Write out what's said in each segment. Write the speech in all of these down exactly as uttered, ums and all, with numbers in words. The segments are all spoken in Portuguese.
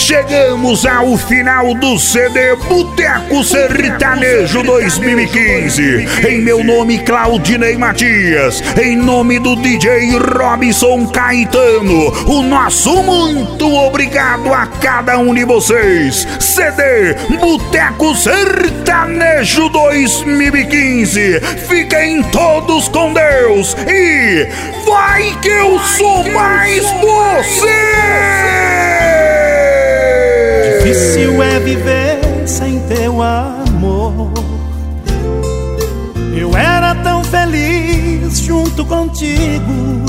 chegamos ao final do C D Boteco Sertanejo dois mil e quinze. Em meu nome, Claudinei Matias, em nome do D J Robson Caetano, o nosso muito obrigado a cada um de vocês. C D Boteco Sertanejo dois mil e quinze. Fiquem todos com Deus e vai que eu sou mais você! Difícil é viver sem teu amor. Eu era tão feliz junto contigo,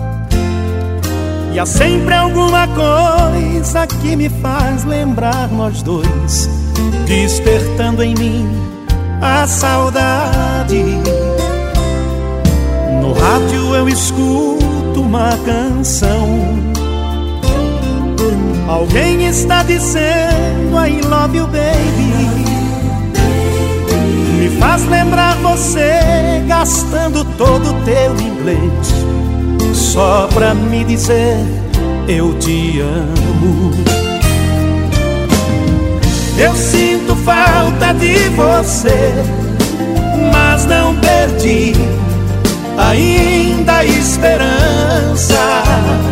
e há sempre alguma coisa que me faz lembrar nós dois, despertando em mim a saudade. No rádio eu escuto uma canção, alguém está dizendo I love you baby. Me faz lembrar você gastando todo o teu inglês só pra me dizer eu te amo. Eu sinto falta de você, mas não perdi ainda a esperança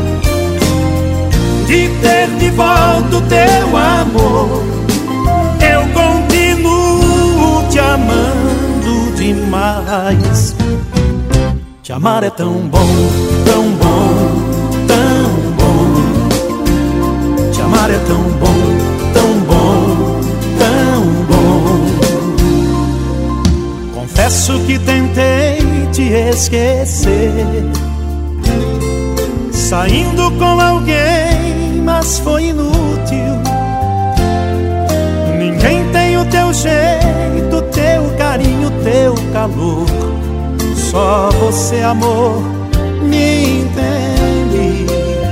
de ter de volta o teu amor. Eu continuo te amando demais. Te amar é tão bom, tão bom, tão bom. Te amar é tão bom, tão bom, tão bom. Confesso que tentei te esquecer, saindo com alguém, mas foi inútil. Ninguém tem o teu jeito, teu carinho, teu calor. Só você, amor, me entende.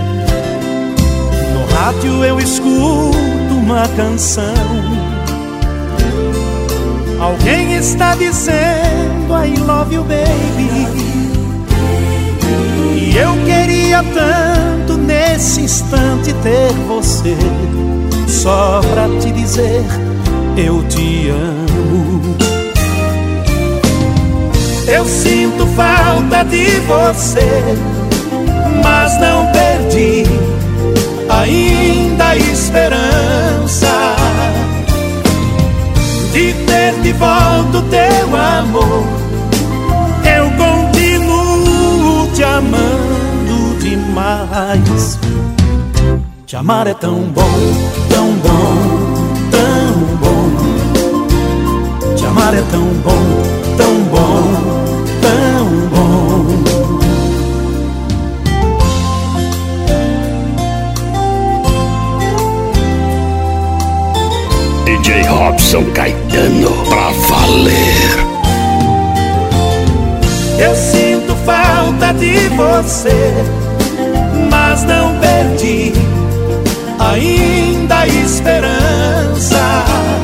No rádio eu escuto uma canção, alguém está dizendo I love you baby. E eu queria tanto nesse instante ter você, só pra te dizer eu te amo. Eu sinto falta de você, mas não perdi ainda a esperança de ter de volta o teu amor. Eu continuo te amando demais. Te amar é tão bom, tão bom, tão bom. Te amar é tão bom, tão bom, tão bom. D J Robson Caetano, pra valer. Eu sinto falta de você, mas não perdi ainda a esperança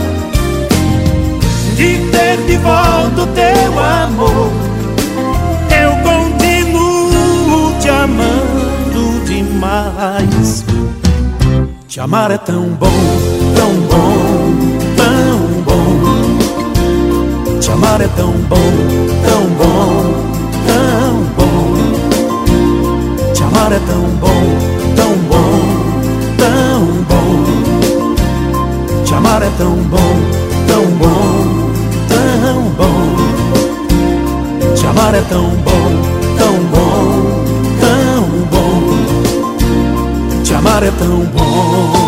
de ter de volta o teu amor. Eu continuo te amando demais. Te amar é tão bom, tão bom, tão bom. Te amar é tão bom, tão bom, tão bom. Te amar é tão bom, tão bom, tão bom. Te amar é tão bom, tão bom, tão bom. Te amar é tão bom, tão bom, tão bom. Te amar é tão bom.